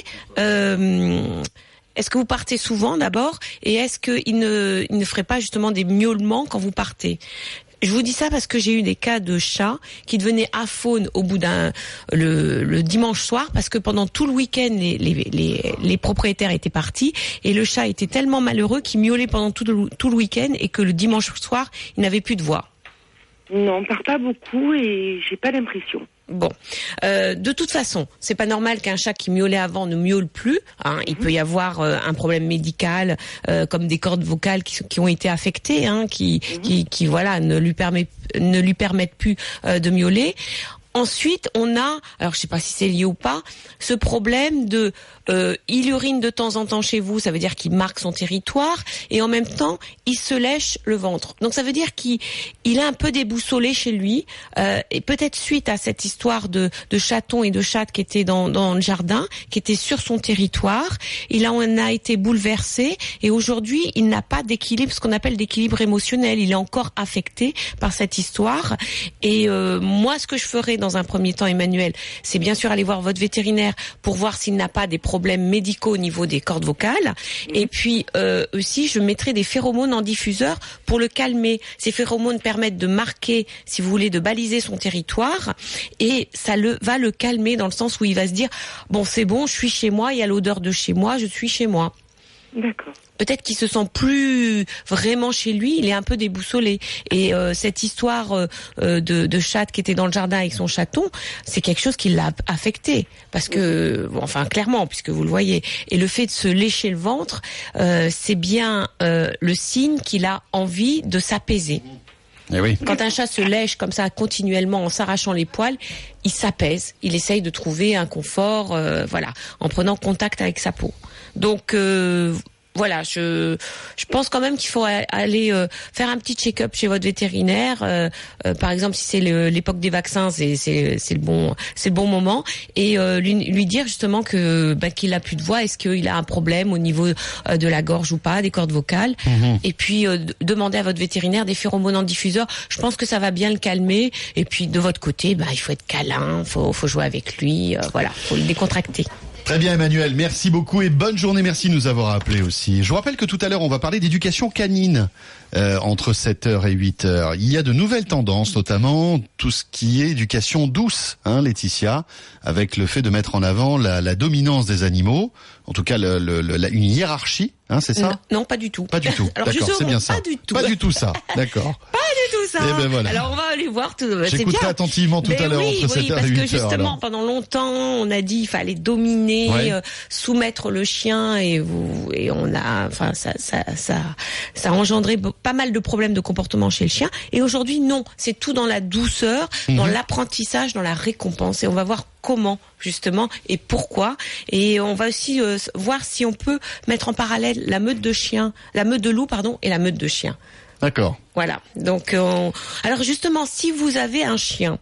euh, Est-ce que vous partez souvent d'abord et est-ce qu'il ne, il ne ferait pas justement des miaulements quand vous partez ? Je vous dis ça parce que j'ai eu des cas de chats qui devenaient aphones au bout d'un le, le dimanche soir parce que pendant tout le week-end les, les, les, les propriétaires étaient partis et le chat était tellement malheureux qu'il miaulait pendant tout le, tout le week-end et que le dimanche soir il n'avait plus de voix. Non, on part pas beaucoup et j'ai pas l'impression. Bon, euh, de toute façon, c'est pas normal qu'un chat qui miaulait avant ne miaule plus. Hein. Il mmh. peut y avoir euh, un problème médical, euh, comme des cordes vocales qui, qui ont été affectées, hein, qui, mmh. qui, qui, voilà, ne lui permet, ne lui permettent plus euh, de miauler. Ensuite, on a, alors je sais pas si c'est lié ou pas, ce problème de, euh, il urine de temps en temps chez vous, ça veut dire qu'il marque son territoire, et en même temps, il se lèche le ventre. Donc ça veut dire qu'il il est un peu déboussolé chez lui, euh, et peut-être suite à cette histoire de, de chatons et de chattes qui étaient dans, dans le jardin, qui étaient sur son territoire, il en a été bouleversé, et aujourd'hui, il n'a pas d'équilibre, ce qu'on appelle d'équilibre émotionnel. Il est encore affecté par cette histoire, et euh, moi, ce que je ferais dans Dans un premier temps, Emmanuel, c'est bien sûr aller voir votre vétérinaire pour voir s'il n'a pas des problèmes médicaux au niveau des cordes vocales. Mmh. Et puis euh, aussi, je mettrai des phéromones en diffuseur pour le calmer. Ces phéromones permettent de marquer, si vous voulez, de baliser son territoire, et ça le va le calmer dans le sens où il va se dire bon, c'est bon, je suis chez moi, il y a l'odeur de chez moi, je suis chez moi. D'accord. Peut-être qu'il se sent plus vraiment chez lui, il est un peu déboussolé. Et euh, cette histoire euh, de, de chatte qui était dans le jardin avec son chaton, c'est quelque chose qui l'a affecté. Parce que, bon, enfin clairement, puisque vous le voyez. Et le fait de se lécher le ventre, euh, c'est bien euh, le signe qu'il a envie de s'apaiser. Eh oui. Quand un chat se lèche comme ça continuellement en s'arrachant les poils, il s'apaise, il essaye de trouver un confort, euh, voilà, en prenant contact avec sa peau. Donc euh, voilà, je je pense quand même qu'il faut aller euh, faire un petit check-up chez votre vétérinaire. Euh, euh, par exemple, si c'est le, l'époque des vaccins, c'est c'est c'est le bon c'est le bon moment, et euh, lui lui dire justement que bah, qu'il a plus de voix. Est-ce qu'il a un problème au niveau euh, de la gorge ou pas, des cordes vocales? Mmh. Et puis euh, demander à votre vétérinaire des phéromones en diffuseur. Je pense que ça va bien le calmer. Et puis de votre côté, bah il faut être câlin, faut faut jouer avec lui. Euh, voilà, faut le décontracter. Très bien Emmanuel, merci beaucoup et bonne journée, merci de nous avoir appelés aussi. Je vous rappelle que tout à l'heure on va parler d'éducation canine euh, entre sept heures et huit heures. Il y a de nouvelles tendances, notamment tout ce qui est éducation douce, hein, Laetitia, avec le fait de mettre en avant la, la dominance des animaux, en tout cas le, le, le, la, une hiérarchie, hein, c'est ça? Non, non, pas du tout. Pas du tout, alors d'accord, c'est bien ça. Pas du tout. Pas du tout ça, d'accord. Pas du tout ça. Et ben voilà. Alors on va aller voir tout. J'écouterai bien. attentivement tout Mais à l'heure oui, entre oui, sept heures et huit heures. parce que justement, alors. pendant longtemps, on a dit il fallait dominer, ouais. euh, soumettre le chien, et vous et on a, enfin ça, ça, ça, ça a engendré pas mal de problèmes de comportement chez le chien. Et aujourd'hui, non, c'est tout dans la douceur, mmh. dans l'apprentissage, dans la récompense. Et on va voir comment justement et pourquoi. Et on va aussi euh, voir si on peut mettre en parallèle la meute de chiens, la meute de loups, pardon, et la meute de chiens. D'accord. Voilà. Donc, euh, alors justement, si vous avez un chien,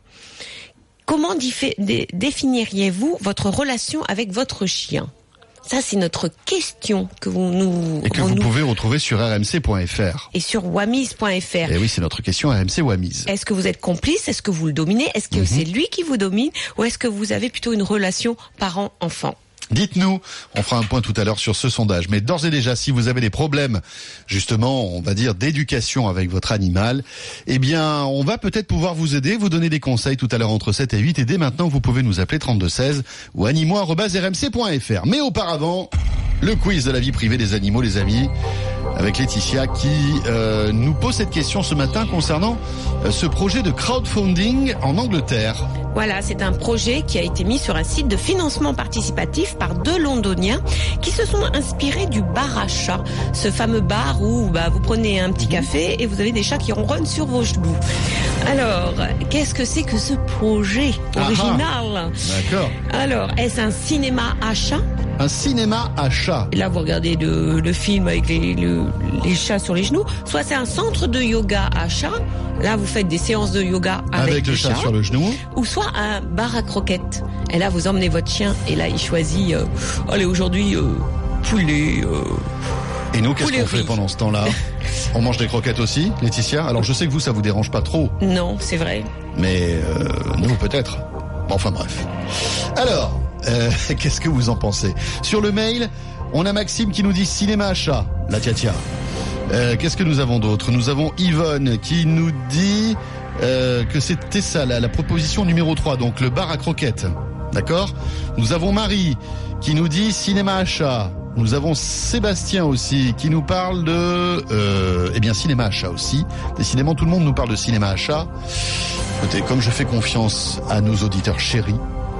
comment diffé- dé- définiriez-vous votre relation avec votre chien ? Ça, c'est notre question que vous nous... Et que vous nous... pouvez retrouver sur r m c point f r. Et sur wamise point f r. Et oui, c'est notre question R M C Wamise. Est-ce que vous êtes complice ? Est-ce que vous le dominez ? Est-ce que mm-hmm. c'est lui qui vous domine ? Ou est-ce que vous avez plutôt une relation parent-enfant ? Dites-nous, on fera un point tout à l'heure sur ce sondage. Mais d'ores et déjà, si vous avez des problèmes, justement, on va dire d'éducation avec votre animal, eh bien, on va peut-être pouvoir vous aider, vous donner des conseils tout à l'heure entre sept et huit. Et dès maintenant, vous pouvez nous appeler trente-deux seize ou animo arobase r m c point f r. Mais auparavant... Le quiz de la vie privée des animaux, les amis, avec Laetitia qui euh, nous pose cette question ce matin concernant euh, ce projet de crowdfunding en Angleterre. Voilà, c'est un projet qui a été mis sur un site de financement participatif par deux Londoniens qui se sont inspirés du bar à chat. Ce fameux bar où bah, vous prenez un petit café et vous avez des chats qui ronronnent sur vos genoux. Alors, qu'est-ce que c'est que ce projet original? D'accord. Alors, est-ce un cinéma à chat? Un cinéma à chat. Et là, vous regardez le, le film avec les, le, les chats sur les genoux. Soit c'est un centre de yoga à chat. Là, vous faites des séances de yoga avec, avec le chat chats. sur le genou. Ou soit un bar à croquettes. Et là, vous emmenez votre chien et là, il choisit, euh, allez, aujourd'hui, euh, poulet. Euh, et nous, qu'est-ce poulet qu'on fait riz. pendant ce temps-là? On mange des croquettes aussi, Laetitia? Alors, je sais que vous, ça vous dérange pas trop. Non, c'est vrai. Mais euh, nous, peut-être. Bon, enfin, bref. Alors, euh, qu'est-ce que vous en pensez? Sur le mail, on a Maxime qui nous dit cinéma à chat. La tia-tia. Euh, qu'est-ce que nous avons d'autre? Nous avons Yvonne qui nous dit euh, que c'était ça, la, la proposition numéro trois, donc le bar à croquettes. D'accord? Nous avons Marie qui nous dit cinéma à chat. Nous avons Sébastien aussi qui nous parle de euh, eh bien cinéma à chat aussi. Décidément, tout le monde nous parle de cinéma à chat. Écoutez, comme je fais confiance à nos auditeurs chéris,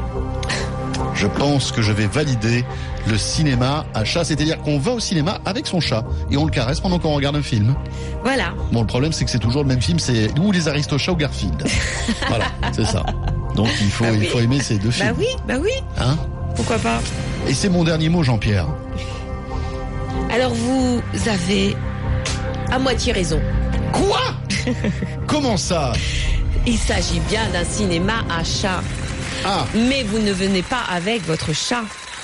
je pense que je vais valider le cinéma à chat, c'est-à-dire qu'on va au cinéma avec son chat et on le caresse pendant qu'on regarde un film. Voilà. Bon, le problème, c'est que c'est toujours le même film, c'est ou les Aristochats ou Garfield. Voilà, c'est ça. Donc il faut, Bah oui. il faut aimer ces deux films. Bah oui, bah oui. Hein? Pourquoi pas? Et c'est mon dernier mot, Jean-Pierre. Alors vous avez à moitié raison. Quoi? Comment ça? Il s'agit bien d'un cinéma à chat. Ah, Mais vous ne venez pas avec votre chat.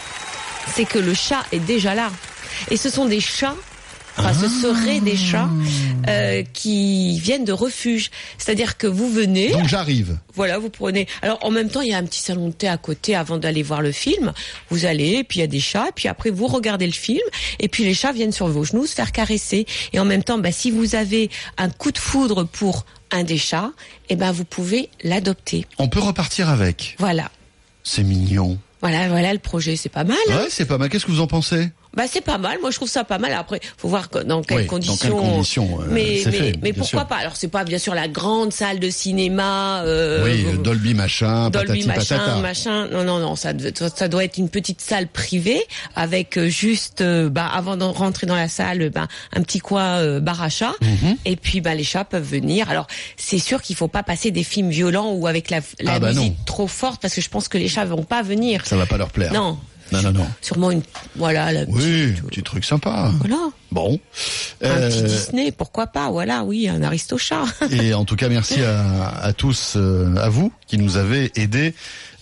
C'est que le chat est déjà là. Et ce sont des chats, enfin ce seraient des chats euh, qui viennent de refuge. C'est-à-dire que vous venez, donc j'arrive. voilà, vous prenez... Alors en même temps, il y a un petit salon de thé à côté avant d'aller voir le film. Vous allez, et puis il y a des chats, et puis après vous regardez le film, et puis les chats viennent sur vos genoux se faire caresser. Et en même temps, bah, si vous avez un coup de foudre pour un des chats, eh ben vous pouvez l'adopter. On peut repartir avec. Voilà. C'est mignon. Voilà, voilà le projet, c'est pas mal. Hein. Ouais, c'est pas mal. Qu'est-ce que vous en pensez? Bah c'est pas mal, moi je trouve ça pas mal. Après, faut voir que- dans quelles Oui, conditions. dans quelles conditions, euh, mais c'est mais, fait, mais bien pourquoi sûr. pas? Alors c'est pas bien sûr la grande salle de cinéma. Euh, Oui, euh, Dolby machin, Dolby patati machin, patata. machin. Non non non, ça doit- ça doit être une petite salle privée avec euh, juste euh, bah avant de rentrer dans la salle, bah, un petit coin euh, bar à chat. Mhm. Et puis bah les chats peuvent venir. Alors c'est sûr qu'il faut pas passer des films violents ou avec la, la Ah, bah musique non. trop forte parce que je pense que les chats vont pas venir. Ça va pas leur plaire. Non. Non, non, non. Sûrement une voilà la Oui, petite- petit truc sympa. voilà. Bon. Un Euh, petit Disney, pourquoi pas? Voilà, oui, un Aristochat. Et en tout cas, merci à, à tous, euh, à vous, qui nous avez aidés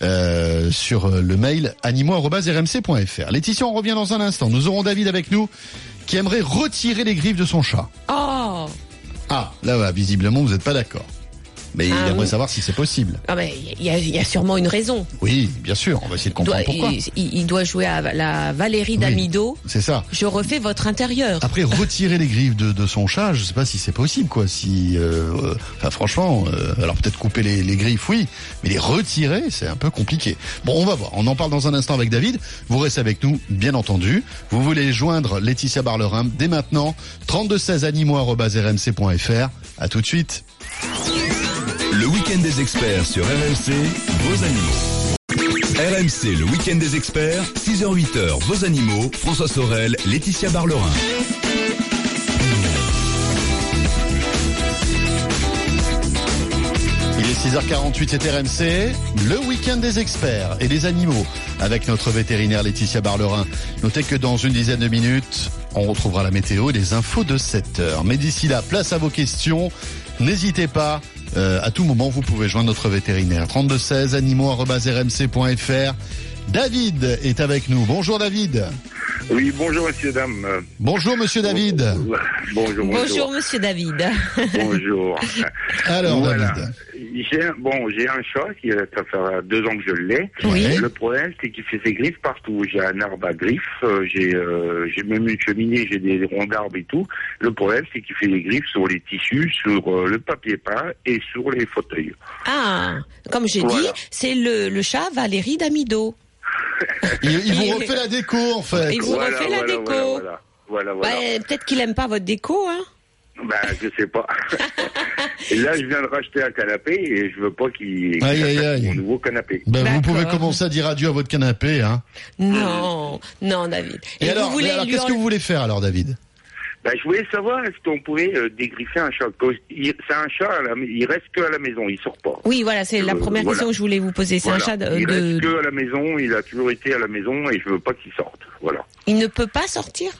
euh, sur le mail animaux arobase r m c point f r. Laetitia, on revient dans un instant. Nous aurons David avec nous, qui aimerait retirer les griffes de son chat. Oh, Ah, là, ouais, visiblement, vous n'êtes pas d'accord. Mais il Ah, aimerait oui. savoir si c'est possible. ah ben, il y a, il y a sûrement une raison. Oui, bien sûr, on va essayer de Il doit, comprendre pourquoi. il, il- il doit jouer à la Valérie d'Amido. C'est ça. Je refais votre intérieur. Après, retirer les griffes de, de son chat, je sais pas si c'est possible, quoi. Si, euh, euh, enfin, franchement, euh, alors peut-être couper les, les griffes, oui, mais les retirer, c'est un peu compliqué. Bon, on va voir. On en parle dans un instant avec David. Vous restez avec nous, bien entendu. Vous voulez joindre Laetitia Barlerin dès maintenant. trente-deux seize animaux arobase r m c point f r. À tout de suite. Le week-end des experts sur R M C, vos animaux. R M C, le week-end des experts, six heures huit heures, vos animaux, François Sorel, Laetitia Barlerin. Il est six heures quarante-huit, c'est R M C, le week-end des experts et des animaux avec notre vétérinaire Laetitia Barlerin. Notez que dans une dizaine de minutes, on retrouvera la météo et les infos de sept heures. Mais d'ici là, place à vos questions. N'hésitez pas, euh, à tout moment, vous pouvez joindre notre vétérinaire. trente-deux seize animaux arobase r m c point f r. David est avec nous. Bonjour David. Oui, bonjour, messieurs, dames. Euh, Bonjour monsieur David. Bonjour, bonjour. Bonjour, monsieur David. Bonjour. Alors Voilà. David. J'ai un, bon, j'ai un chat qui euh, ça fait deux ans que je l'ai. Oui. Le problème, c'est qu'il fait ses griffes partout. J'ai un arbre à griffes, euh, j'ai, euh, j'ai même une cheminée, j'ai des ronds d'arbres et tout. Le problème, c'est qu'il fait les griffes sur les tissus, sur euh, le papier peint et sur les fauteuils. Ah, comme j'ai Voilà. dit, c'est le, le chat Valérie d'Amido. Il, il vous refait la déco, en fait. Il vous Voilà, refait la voilà, déco. Voilà, voilà, voilà, voilà. Bah, peut-être qu'il aime pas votre déco, hein. Ben, je sais pas. Et là, je viens de racheter un canapé et je veux pas qu'il Aïe, qu'il aïe, attaque aïe. mon nouveau canapé. Ben, vous D'accord. pouvez commencer à dire adieu à votre canapé, hein. Non, non, David. Et, vous alors, voulez mais alors lui qu'est-ce que enlever- vous voulez faire, alors, David? Ben, je voulais savoir, est-ce qu'on pouvait euh, dégriffer un chat? Cause il- C'est un chat, à la, il reste que à la maison, il sort pas. Oui, voilà, c'est la Euh, première voilà. question que je voulais vous poser. C'est Voilà. un chat de, Il de- reste que à la maison, il a toujours été à la maison et je veux pas qu'il sorte. Voilà. Il ne peut pas sortir?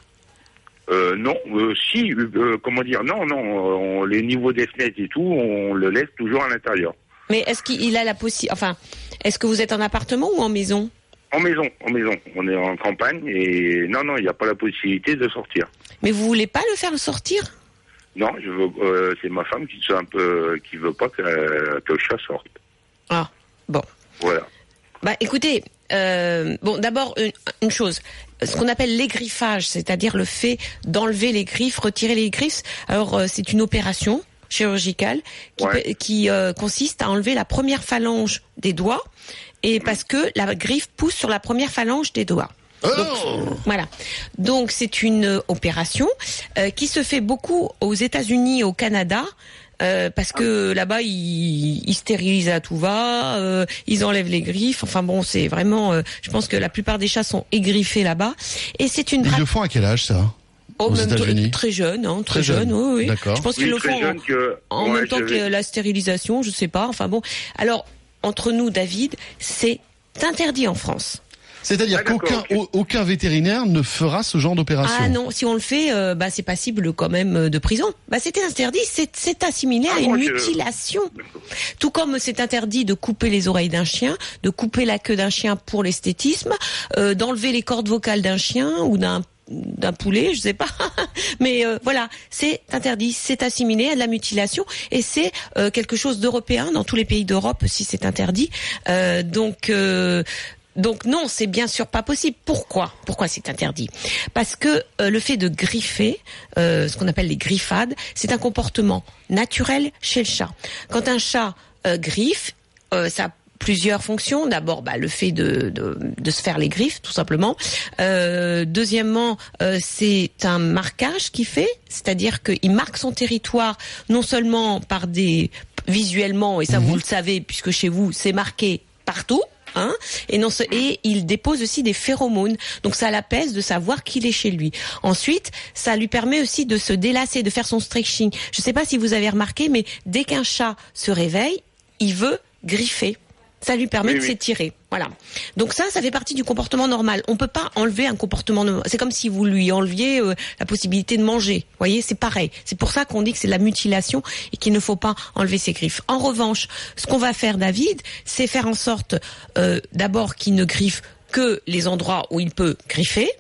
Euh, non, euh, si, euh, comment dire, non, non, on, les niveaux des fenêtres et tout, on le laisse toujours à l'intérieur. Mais est-ce qu'il a la possibilité, enfin, est-ce que vous êtes en appartement ou en maison? En maison, en maison. On est en campagne et non, non, il n'y a pas la possibilité de sortir. Mais vous voulez pas le faire sortir? Non, je veux, euh, c'est ma femme qui soit un peu, qui veut pas que, euh, que le chat sorte. Ah, bon. Voilà. Bah, écoutez, euh, bon, d'abord une, une chose, ce qu'on appelle l'égriffage, c'est-à-dire le fait d'enlever les griffes, retirer les griffes. Alors, euh, c'est une opération chirurgicale qui, Ouais. peut- qui euh, consiste à enlever la première phalange des doigts, et parce que la griffe pousse sur la première phalange des doigts. Donc, voilà. Donc c'est une euh, opération euh, qui se fait beaucoup aux États-Unis et au Canada. Euh, parce que là-bas ils, ils stérilisent à tout va, euh, ils enlèvent les griffes. Enfin bon, c'est vraiment. Euh, je pense que la plupart des chats sont égriffés là-bas. Et c'est une Ils pratique. le font à quel âge, ça? Oh, aux même États-Unis. tr- très jeune, hein, très, Très jeune. jeune. Oui, oui. D'accord. Je pense qu'ils Oui, le très font en, jeune que- en ouais, même temps je que vais- la stérilisation. Je sais pas. Enfin bon. Alors entre nous, David, c'est interdit en France. C'est-à-dire Ah, d'accord, qu'aucun ok. au- aucun vétérinaire ne fera ce genre d'opération. Ah non, si on le fait, euh, bah c'est passible quand même euh, de prison. Bah c'était interdit, c'est c'est assimilé Ah, à une moi, je- mutilation. Tout comme c'est interdit de couper les oreilles d'un chien, de couper la queue d'un chien pour l'esthétisme, euh, d'enlever les cordes vocales d'un chien ou d'un d'un poulet, je sais pas. Mais euh, voilà, c'est interdit, c'est assimilé à de la mutilation et c'est euh, quelque chose d'européen dans tous les pays d'Europe si c'est interdit. Euh, donc euh, Donc non, c'est bien sûr pas possible. Pourquoi Pourquoi c'est interdit? Parce que euh, le fait de griffer, euh, ce qu'on appelle les griffades, c'est un comportement naturel chez le chat. Quand un chat euh, griffe, euh, ça a plusieurs fonctions. D'abord, bah, le fait de, de, de se faire les griffes, tout simplement. Euh, deuxièmement, euh, c'est un marquage qu'il fait, c'est-à-dire qu'il marque son territoire non seulement par des visuellement, et ça Mmh. vous le savez puisque chez vous c'est marqué partout. Hein, et, non, et il dépose aussi des phéromones, donc ça l'apaise de savoir qu'il est chez lui. Ensuite, ça lui permet aussi de se délasser, de faire son stretching. Je ne sais pas si vous avez remarqué, mais dès qu'un chat se réveille, il veut griffer. Ça lui permet Oui, de oui. s'étirer. Voilà. Donc ça, ça fait partie du comportement normal. On peut pas enlever un comportement normal. C'est comme si vous lui enleviez euh, la possibilité de manger. Vous voyez, c'est pareil. C'est pour ça qu'on dit que c'est de la mutilation et qu'il ne faut pas enlever ses griffes. En revanche, ce qu'on va faire, David, c'est faire en sorte, euh, d'abord, qu'il ne griffe que les endroits où il peut griffer.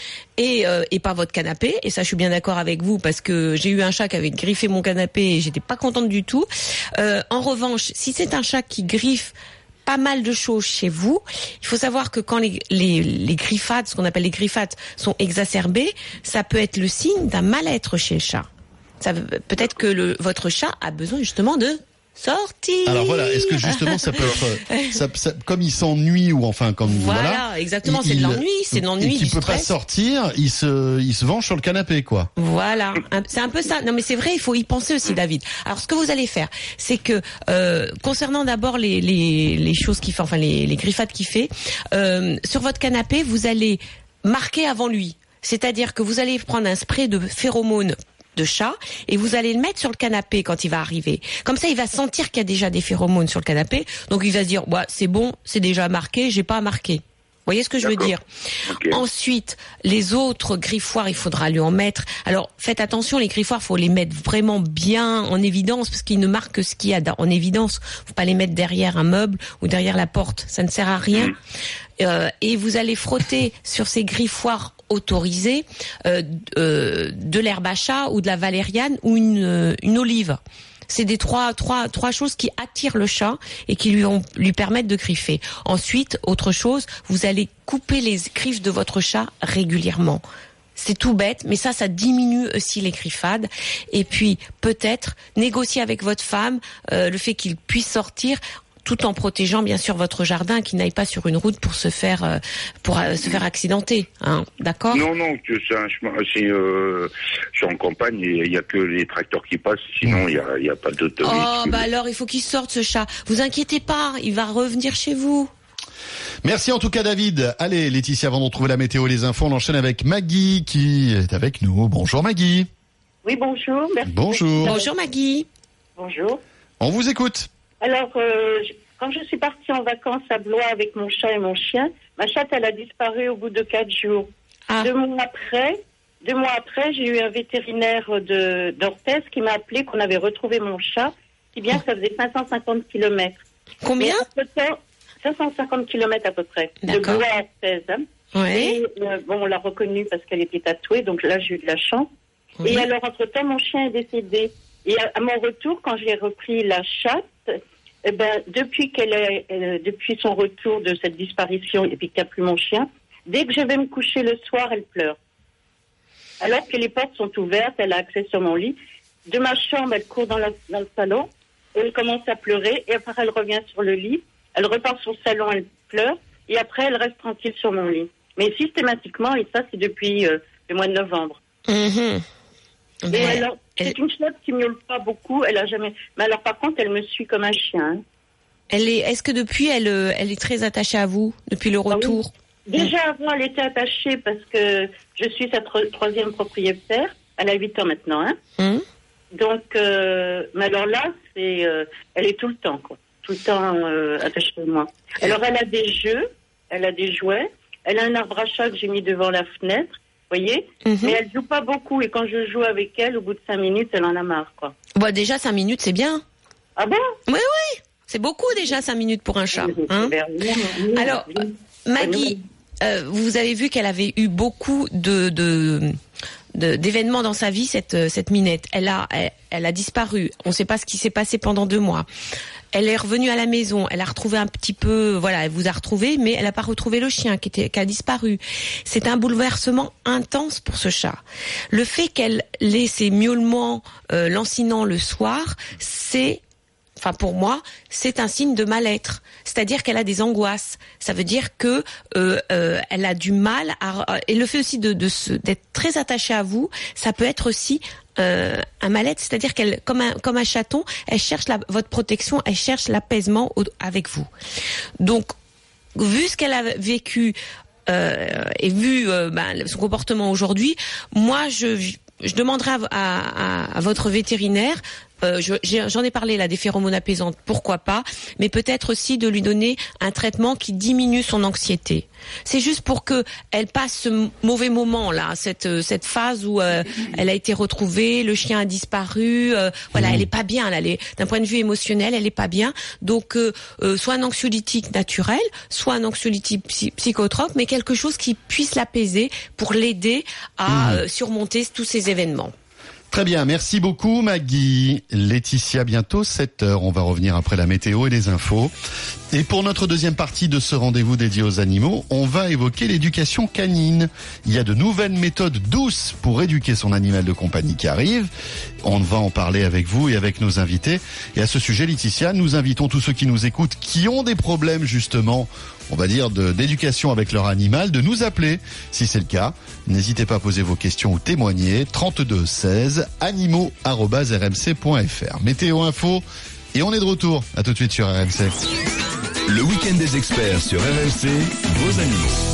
Et, euh, et pas votre canapé. Et ça, je suis bien d'accord avec vous parce que j'ai eu un chat qui avait griffé mon canapé et j'étais pas contente du tout. Euh, en revanche, si c'est un chat qui griffe pas mal de choses chez vous, il faut savoir que quand les, les, les griffades, ce qu'on appelle les griffades, sont exacerbées, ça peut être le signe d'un mal-être chez le chat. Ça veut- peut-être que le, votre chat a besoin justement de sortir. Alors voilà, est-ce que justement ça peut être, ça, ça- comme il s'ennuie ou enfin comme Voilà, voilà, exactement, il- c'est de il- l'ennui, c'est de l'ennui, et qu'il du peut pas stress. sortir, il se, il se venge sur le canapé quoi. Voilà, Un- c'est un peu ça. Non mais c'est vrai, il faut y penser aussi, David. Alors ce que vous allez faire, c'est que euh, concernant d'abord les, les les choses qu'il fait, enfin les, les griffades qu'il fait, euh, sur votre canapé, vous allez marquer avant lui. C'est-à-dire que vous allez prendre un spray de phéromones de chat et vous allez le mettre sur le canapé quand il va arriver. Comme ça, il va sentir qu'il y a déjà des phéromones sur le canapé. Donc il va se dire, ouais, c'est bon, c'est déjà marqué, j'ai pas à marquer. Vous voyez ce que je veux D'accord. dire? Ok. Ensuite, les autres griffoirs, il faudra lui en mettre. Alors, faites attention, les griffoirs, faut les mettre vraiment bien en évidence parce qu'ils ne marquent que ce qu'il y a dans- en évidence. Faut pas les mettre derrière un meuble ou derrière la porte. Ça ne sert à rien. Euh, et vous allez frotter sur ces griffoirs autorisés euh, euh, de l'herbe à chat ou de la valériane ou une, euh, une olive. C'est des trois, trois, trois choses qui attirent le chat et qui lui, ont, lui permettent de griffer. Ensuite, autre chose, vous allez couper les griffes de votre chat régulièrement. C'est tout bête, mais ça, ça diminue aussi les griffades. Et puis, peut-être, négocier avec votre femme euh, le fait qu'il puisse sortir tout en protégeant bien sûr votre jardin, qu'il n'aille pas sur une route pour se faire euh, pour euh, se faire accidenter, hein, d'accord? Non, non, que c'est un chemin. C'est, euh, je suis en campagne et il y a que les tracteurs qui passent. Sinon, il y a, il y a pas d'auto. Oh, bah alors il faut qu'il sorte ce chat. Vous inquiétez pas, il va revenir chez vous. Merci en tout cas David. Allez Laetitia, avant de retrouver la météo et les infos, on enchaîne avec Maggie qui est avec nous. Bonjour Maggie. Oui, bonjour. Merci. Bonjour. Bonjour Maggie. Bonjour. On vous écoute. Alors, euh, je- quand je suis partie en vacances à Blois avec mon chat et mon chien, ma chatte, elle a disparu au bout de quatre jours. Ah. Deux mois après, deux mois après, j'ai eu un vétérinaire de d'Orthez qui m'a appelé qu'on avait retrouvé mon chat, si bien que ça faisait cinq cent cinquante kilomètres. Combien? Entre-temps, cinq cent cinquante kilomètres à peu près, de D'accord. Blois à Orthez. Hein. Ouais. Et euh, bon, on l'a reconnue parce qu'elle était tatouée, donc là, j'ai eu de la chance. Oui. Et alors, entre-temps, mon chien est décédé. Et à, à mon retour, quand j'ai repris la chatte, eh ben, depuis qu'elle est, euh, depuis son retour de cette disparition et puis qu'il n'y a plus mon chien, dès que je vais me coucher le soir, elle pleure. Alors que les portes sont ouvertes, elle a accès sur mon lit. De ma chambre, elle court dans, la, dans le salon, elle commence à pleurer, et après elle revient sur le lit, elle repart sur le salon, elle pleure, et après elle reste tranquille sur mon lit. Mais systématiquement, et ça c'est depuis euh, le mois de novembre. Mhm. Et Mais alors, elle, c'est une chatte qui miaule pas beaucoup, elle a jamais. Mais alors par contre, elle me suit comme un chien. Hein. elle est. Est-ce que depuis elle, euh, elle est très attachée à vous depuis le retour? Déjà avant, elle était attachée parce que je suis sa tro- troisième propriétaire. Elle a huit ans maintenant, hein. Hum. Donc, euh, mais alors là, c'est, euh, elle est tout le temps, quoi. Tout le temps euh, attachée à moi. Alors, elle a des jeux, elle a des jouets, elle a un arbre à chat que j'ai mis devant la fenêtre, vous voyez. Mhm. Mais elle joue pas beaucoup et quand je joue avec elle, au bout de cinq minutes, elle en a marre, quoi. Bon, déjà cinq minutes, c'est bien. Ah bon? Oui, oui. C'est beaucoup déjà cinq minutes pour un chat. Hein. Alors, Maggie, euh, vous avez vu qu'elle avait eu beaucoup de, de, de d'événements dans sa vie, cette cette minette. Elle a elle, elle a disparu. On ne sait pas ce qui s'est passé pendant deux mois. Elle est revenue à la maison. Elle a retrouvé un petit peu, voilà, elle vous a retrouvé, mais elle n'a pas retrouvé le chien qui était qui a disparu. C'est un bouleversement intense pour ce chat. Le fait qu'elle ait ses miaulements euh, lancinants le soir, c'est Enfin, pour moi, c'est un signe de mal-être. C'est-à-dire qu'elle a des angoisses. Ça veut dire que euh, euh, elle a du mal à. Et le fait aussi de, de se, d'être très attachée à vous, ça peut être aussi euh, un mal-être. C'est-à-dire qu'elle, comme un comme un chaton, elle cherche la, votre protection, elle cherche l'apaisement au, avec vous. Donc, vu ce qu'elle a vécu euh, et vu euh, ben, son comportement aujourd'hui, moi, je je demanderai à, à, à votre vétérinaire. Euh, je, j'ai, j'en ai parlé là des phéromones apaisantes, pourquoi pas, mais peut-être aussi de lui donner un traitement qui diminue son anxiété. C'est juste pour que elle passe ce mauvais moment là, cette cette phase où euh, elle a été retrouvée, le chien a disparu, euh, voilà, elle est pas bien, là, elle est, d'un point de vue émotionnel, elle est pas bien. Donc euh, euh, soit un anxiolytique naturel, soit un anxiolytique psy- psychotrope, mais quelque chose qui puisse l'apaiser pour l'aider à euh, surmonter tous ces événements. Très bien, merci beaucoup Maggie. Laetitia, bientôt sept heures. On va revenir après la météo et les infos. Et pour notre deuxième partie de ce rendez-vous dédié aux animaux, on va évoquer l'éducation canine. Il y a de nouvelles méthodes douces pour éduquer son animal de compagnie qui arrivent. On va en parler avec vous et avec nos invités. Et à ce sujet, Laetitia, nous invitons tous ceux qui nous écoutent, qui ont des problèmes justement, on va dire, de, d'éducation avec leur animal, de nous appeler. Si c'est le cas, n'hésitez pas à poser vos questions ou témoigner. trente-deux seize, animaux arobase r m c point f r. Météo info, et on est de retour. À tout de suite sur R M C. Le week-end des experts sur R M C, vos animaux.